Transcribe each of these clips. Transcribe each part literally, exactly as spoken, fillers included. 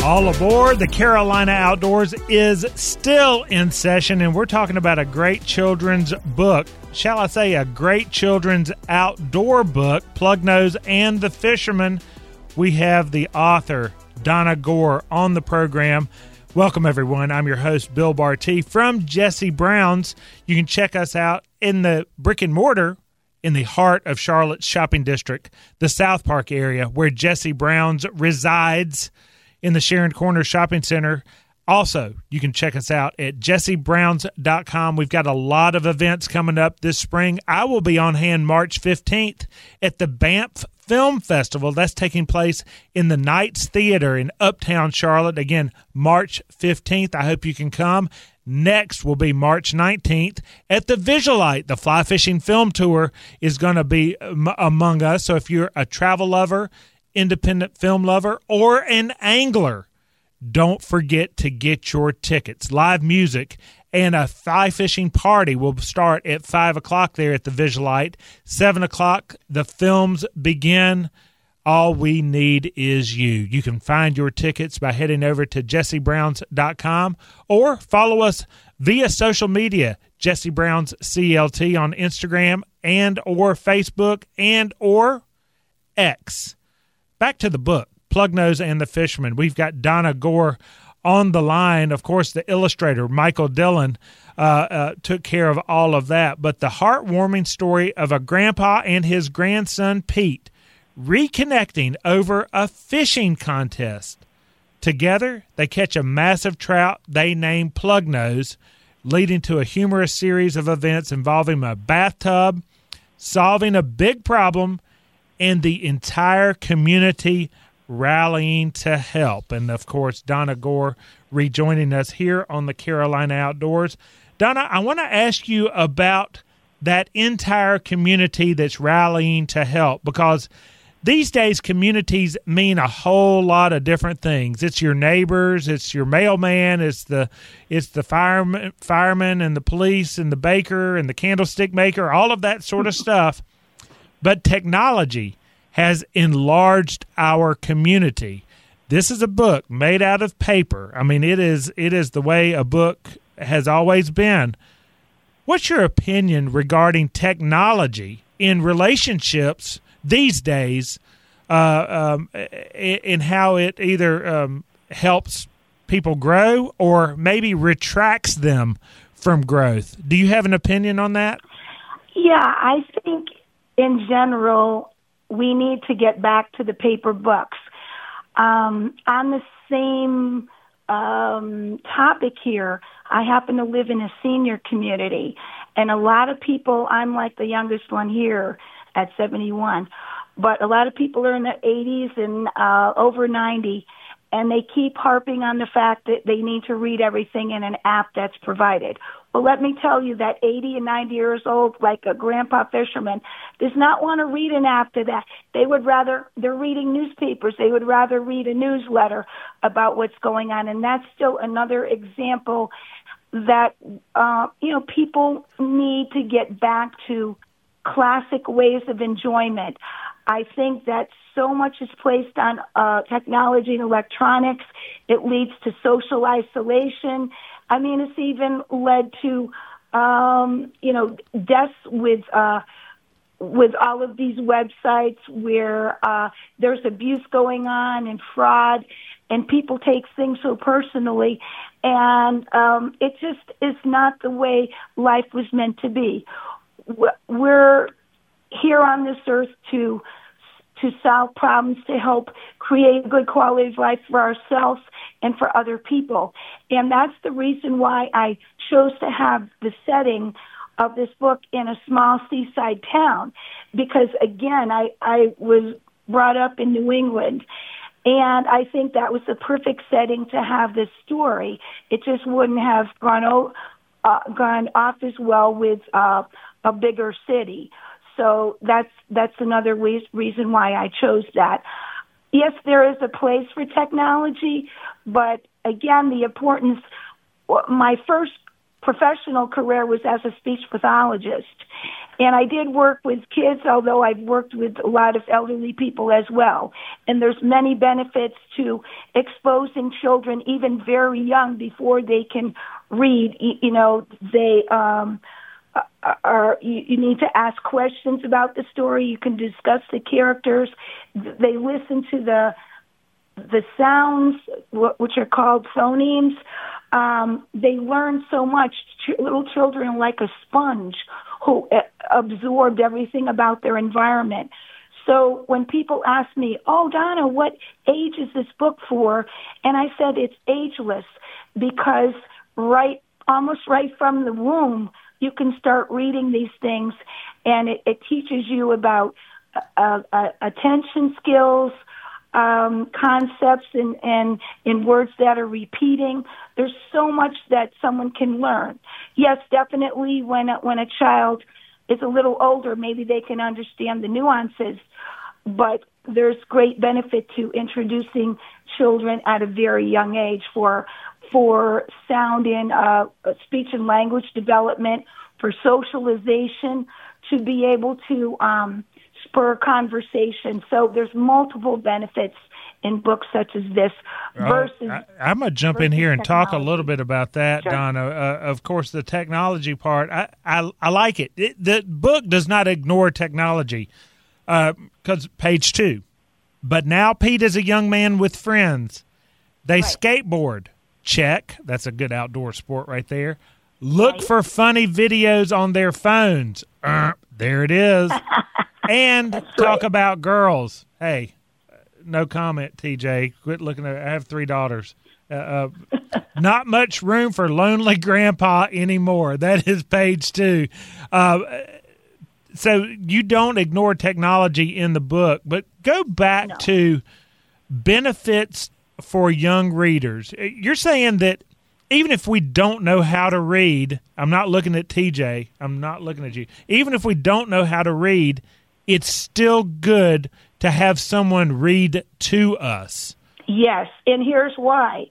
All aboard. The Carolina Outdoors is still in session, and we're talking about a great children's book. Shall I say a great children's outdoor book, Plugnose and the Fisherman. We have the author, Donna Gore, on the program. Welcome, everyone. I'm your host, Bill Barty from Jesse Brown's. You can check us out in the brick and mortar in the heart of Charlotte's shopping district, the South Park area, where Jesse Brown's resides in the Sharon Corner Shopping Center. Also, you can check us out at jesse browns dot com. We've got a lot of events coming up this spring. I will be on hand March fifteenth at the Banff Film Festival. That's taking place in the Knights Theater in Uptown Charlotte. Again, March fifteenth. I hope you can come. Next will be March nineteenth at the Visualite. The Fly Fishing Film Tour is going to be um, among us. So if you're a travel lover, independent film lover, or an angler, don't forget to get your tickets. Live music and a fly fishing party will start at five o'clock there at the Visualite. seven o'clock, the films begin. All we need is you. You can find your tickets by heading over to jesse browns dot com or follow us via social media, Jesse Brown's C L T on Instagram and or Facebook and or X. Back to the book, Plugnose and the Fisherman. We've got Donna Gore on the line. Of course, the illustrator, Michael Dillon, uh, uh, took care of all of that. But the heartwarming story of a grandpa and his grandson, Pete, reconnecting over a fishing contest. Together, they catch a massive trout they name Plugnose, leading to a humorous series of events involving a bathtub, solving a big problem, and the entire community rallying to help. And, of course, Donna Gore rejoining us here on the Carolina Outdoors. Donna, I want to ask you about that entire community that's rallying to help, because these days communities mean a whole lot of different things. It's your neighbors, it's your mailman, it's the it's the fireman, fireman and the police and the baker and the candlestick maker, all of that sort of stuff. But technology has enlarged our community. This is a book made out of paper. I mean, it is it is the way a book has always been. What's your opinion regarding technology in relationships these days, uh, um, and how it either um, helps people grow or maybe retracts them from growth? Do you have an opinion on that? Yeah, I think in general, we need to get back to the paper books. Um, on the same um, topic here, I happen to live in a senior community, and a lot of people, I'm like the youngest one here at seventy-one, but a lot of people are in their eighties and uh, over ninety, and they keep harping on the fact that they need to read everything in an app that's provided. Well, let me tell you that eighty and ninety years old, like a grandpa fisherman, does not want to read an app to that. They would rather, they're reading newspapers. They would rather read a newsletter about what's going on. And that's still another example that, uh, you know, people need to get back to classic ways of enjoyment. I think that so much is placed on uh, technology and electronics. It leads to social isolation. I mean, it's even led to, um, you know, deaths with uh, with all of these websites where uh, there's abuse going on and fraud, and people take things so personally, and um, it just is not the way life was meant to be. We're here on this earth to to solve problems, to help create a good quality of life for ourselves and for other people. And that's the reason why I chose to have the setting of this book in a small seaside town, because, again, I, I was brought up in New England, and I think that was the perfect setting to have this story. It just wouldn't have gone, o- uh, gone off as well with uh, a bigger city. So that's that's another re- reason why I chose that. Yes, there is a place for technology, but again, the importance, my first professional career was as a speech pathologist. And I did work with kids, although I've worked with a lot of elderly people as well. And there's many benefits to exposing children even very young before they can read. You know, they um, are, you, you need to ask questions about the story. You can discuss the characters. They listen to the the sounds, which are called phonemes. Um, they learn so much. Ch- little children are like a sponge who absorbed everything about their environment. So when people ask me, oh, Donna, what age is this book for? And I said it's ageless, because right, almost right from the womb, you can start reading these things, and it, it teaches you about uh, uh, attention skills, Um, concepts and, and in words that are repeating. There's so much that someone can learn. Yes, definitely when a, when a child is a little older, maybe they can understand the nuances, but there's great benefit to introducing children at a very young age for for sound and uh, speech and language development, for socialization, to be able to um, spur conversation. So there's multiple benefits in books such as this. Versus, oh, I, I'm going to jump in here and technology. talk a little bit about that, sure. Donna. Uh, of course, the technology part, I, I, I like it. it. The book does not ignore technology, because uh, page two. But now Pete is a young man with friends. They right. skateboard. Check. That's a good outdoor sport right there. Look right. for funny videos on their phones. Uh, there it is. And talk right. about girls. Hey, no comment, T J. Quit looking at it. I have three daughters. Uh, uh, not much room for lonely grandpa anymore. That is page two. Uh, so you don't ignore technology in the book, but go back no. to benefits for young readers. You're saying that even if we don't know how to read, I'm not looking at T J, I'm not looking at you. Even if we don't know how to read, it's still good to have someone read to us. Yes, and here's why.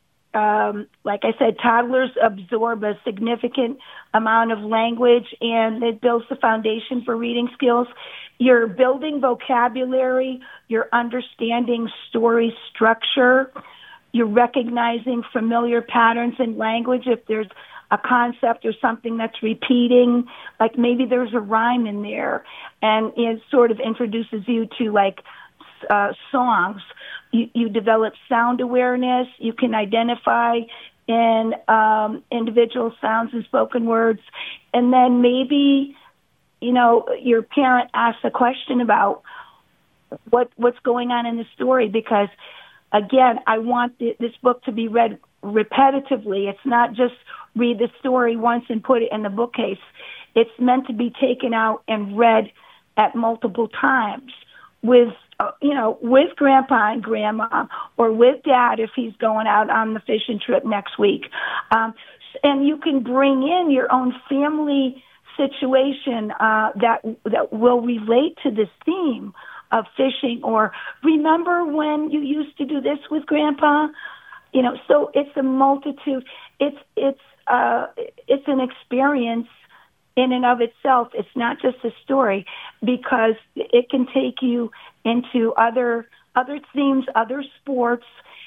Um, like I said, toddlers absorb a significant amount of language, and it builds the foundation for reading skills. You're building vocabulary, you're understanding story structure, you're recognizing familiar patterns in language. If there's a concept or something that's repeating, like maybe there's a rhyme in there, and it sort of introduces you to like uh, songs. You, you develop sound awareness. You can identify in um, individual sounds and spoken words. And then maybe, you know, your parent asks a question about what what's going on in the story, because, again, I want th- this book to be read repetitively. It's not just read the story once and put it in the bookcase. It's meant to be taken out and read at multiple times with, uh, you know, with Grandpa and Grandma, or with Dad if he's going out on the fishing trip next week. Um, and you can bring in your own family situation uh, that that will relate to this theme of fishing, or remember when you used to do this with Grandpa? You know, so it's a multitude. It's it's uh, it's an experience in and of itself. It's not just a story, because it can take you into other other themes, other sports,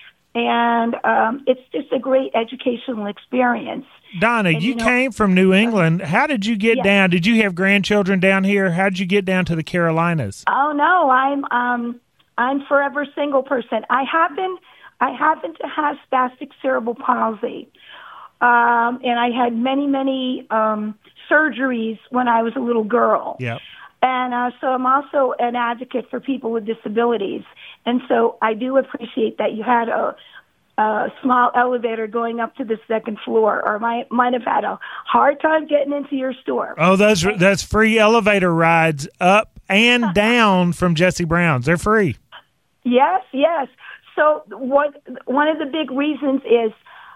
and um, it's just a great educational experience. Donna, and, you, you know, came from New England. How did you get yeah. down? Did you have grandchildren down here? How did you get down to the Carolinas? Oh no, I'm um, I'm forever single person. I happen I happen to have spastic cerebral palsy, um, and I had many many um, surgeries when I was a little girl. Yep. And uh, so I'm also an advocate for people with disabilities. And so I do appreciate that you had a, a small elevator going up to the second floor, or I might have had a hard time getting into your store. Oh, those that's free elevator rides up and down from Jesse Brown's. They're free. Yes, yes. So what? One of the big reasons is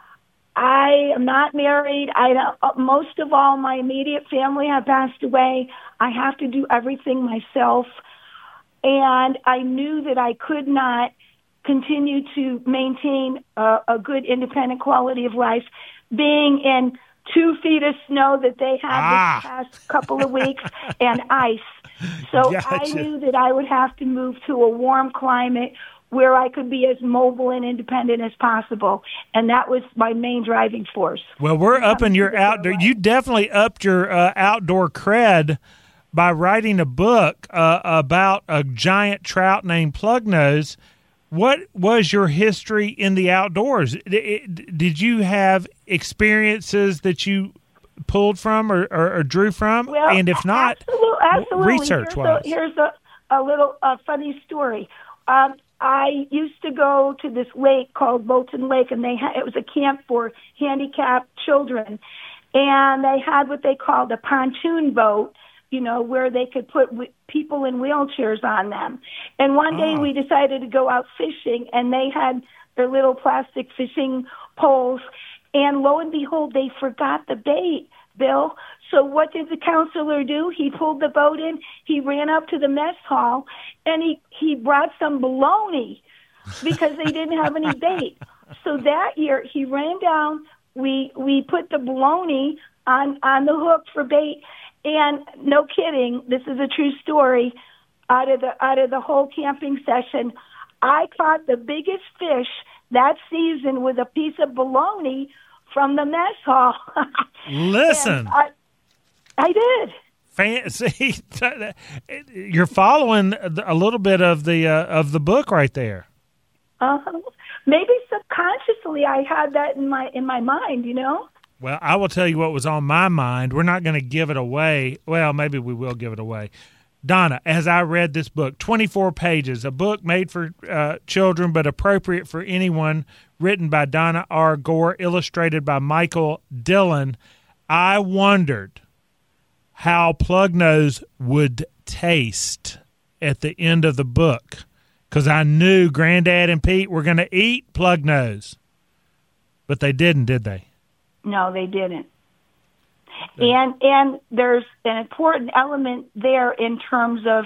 I am not married. I don't, most of all, my immediate family have passed away. I have to do everything myself. And I knew that I could not continue to maintain a, a good independent quality of life being in two feet of snow that they had Ah. this past couple of weeks and ice. So Gotcha. I knew that I would have to move to a warm climate where I could be as mobile and independent as possible. And that was my main driving force. Well, we're upping your outdoor. You definitely upped your uh, outdoor cred by writing a book uh, about a giant trout named Plugnose. What was your history in the outdoors? Did you have experiences that you pulled from or, or, or drew from? Well, and if not, absolutely, absolutely. research-wise. Here's a, here's a, a little uh, funny story. Um, I used to go to this lake called Bolton Lake, and they ha- it was a camp for handicapped children. And they had what they called a pontoon boat, you know, where they could put w- people in wheelchairs on them. And one day Oh. we decided to go out fishing, and they had their little plastic fishing poles. And lo and behold, they forgot the bait, Bill. So what did the counselor do? He pulled the boat in, he ran up to the mess hall, and he, he brought some bologna because they didn't have any bait. So that year, he ran down, we we put the bologna on, on the hook for bait, and no kidding, this is a true story, out of the out of the whole camping session, I caught the biggest fish that season with a piece of bologna from the mess hall. Listen. I, I did. Fancy. You're following a little bit of the uh, of the book right there. Uh, maybe subconsciously I had that in my in my mind, you know? Well, I will tell you what was on my mind. We're not going to give it away. Well, maybe we will give it away. Donna, as I read this book, twenty-four pages, a book made for uh, children but appropriate for anyone, written by Donna R. Gore, illustrated by Michael Dillon, I wondered how Plugnose would taste at the end of the book, because I knew Granddad and Pete were going to eat Plugnose, but they didn't, did they? No, they didn't. And and there's an important element there in terms of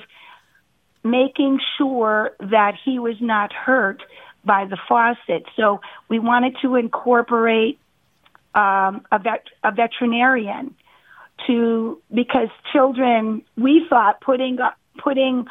making sure that he was not hurt by the faucet. So we wanted to incorporate um, a vet, a veterinarian to, because children, we thought putting putting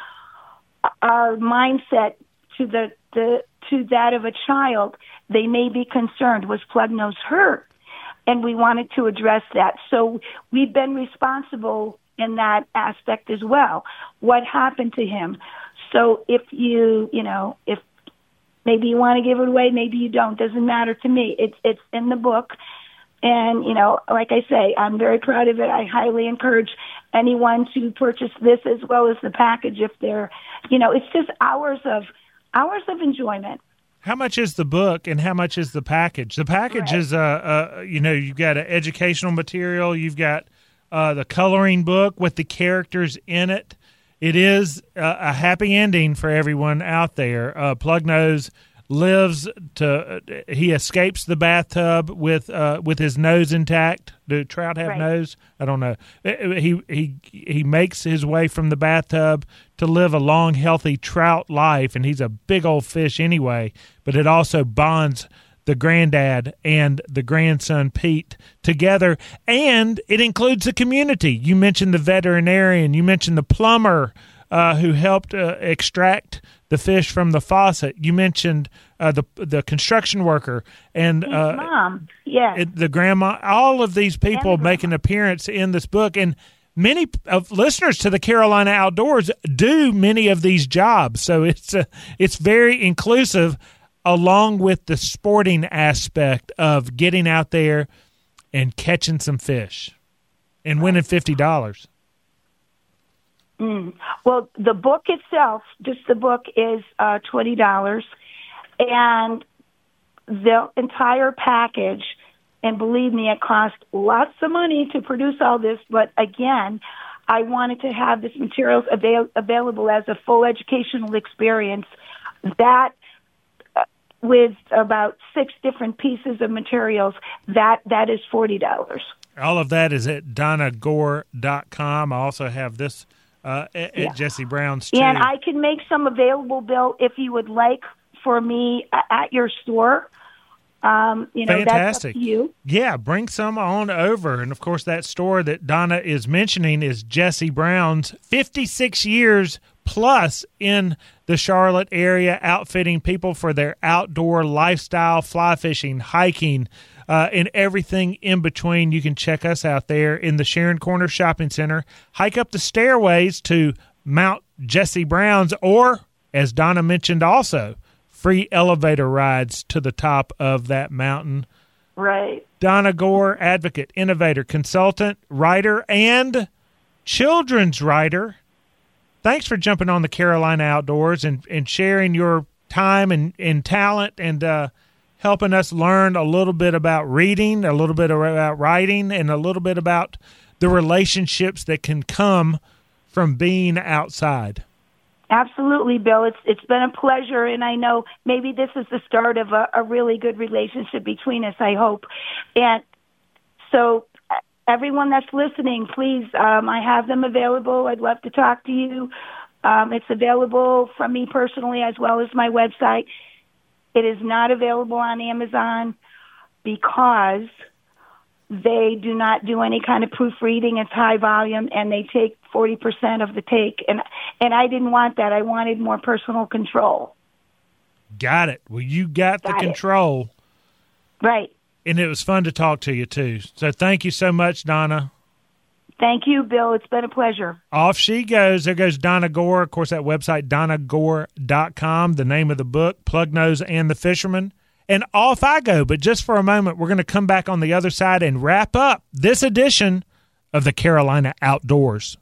our mindset to the, the to that of a child, they may be concerned, was Plugnose hurt? And we wanted to address that. So we've been responsible in that aspect as well. What happened to him? So if you, you know, if maybe you want to give it away, maybe you don't, doesn't matter to me. It's it's in the book. And, you know, like I say, I'm very proud of it. I highly encourage anyone to purchase this as well as the package if they're, you know, it's just hours of hours of enjoyment. How much is the book and how much is the package? The package Right. is, uh, uh, you know, you've got an educational material. You've got uh, the coloring book with the characters in it. It is uh, a happy ending for everyone out there. Uh, Plugnose lives to, uh, he escapes the bathtub with uh, with his nose intact. Do trout have Right. nose? I don't know. He he he makes his way from the bathtub to live a long, healthy trout life, and he's a big old fish anyway. But it also bonds the granddad and the grandson Pete together, and it includes the community. You mentioned the veterinarian. You mentioned the plumber uh, who helped uh, extract the fish from the faucet. You mentioned uh, the the construction worker and His uh, mom, yes. it, the grandma. All of these people And the make an appearance in this book, and many of listeners to the Carolina Outdoors do many of these jobs. So it's uh, it's very inclusive, along with the sporting aspect of getting out there and catching some fish and winning fifty dollars. Mm. Well, the book itself, just the book, is uh, twenty dollars, and the entire package, and believe me, it cost lots of money to produce all this, but again, I wanted to have this materials avail- available as a full educational experience that uh, with about six different pieces of materials, that that is forty dollars. All of that is at donna gore dot com. I also have this uh, at, Yeah. at Jesse Brown's too. And I can make some available, Bill, if you would like for me uh, at your store. Um, you know, Fantastic. That's up to you. Yeah, bring some on over. And, of course, that store that Donna is mentioning is Jesse Brown's, fifty-six years plus in the Charlotte area, outfitting people for their outdoor lifestyle, fly fishing, hiking, uh, and everything in between. You can check us out there in the Sharon Corner Shopping Center. Hike up the stairways to Mount Jesse Brown's, or, as Donna mentioned also, free elevator rides to the top of that mountain. Right. Donna Gore, advocate, innovator, consultant, writer, and children's writer. Thanks for jumping on the Carolina Outdoors and, and sharing your time and, and talent and uh, helping us learn a little bit about reading, a little bit about writing, and a little bit about the relationships that can come from being outside. Absolutely, Bill. It's it's been a pleasure, and I know maybe this is the start of a, a really good relationship between us, I hope. And so everyone that's listening, please, um, I have them available. I'd love to talk to you. Um, it's available from me personally as well as my website. It is not available on Amazon because they do not do any kind of proofreading. It's high volume, and they take forty percent of the take. And and I didn't want that. I wanted more personal control. Got it. Well, you got, got the control. It. Right. And it was fun to talk to you, too. So thank you so much, Donna. Thank you, Bill. It's been a pleasure. Off she goes. There goes Donna Gore. Of course, that website, donna gore dot com, the name of the book, Plugnose and the Fisherman. And off I go. But just for a moment, we're going to come back on the other side and wrap up this edition of the Carolina Outdoors.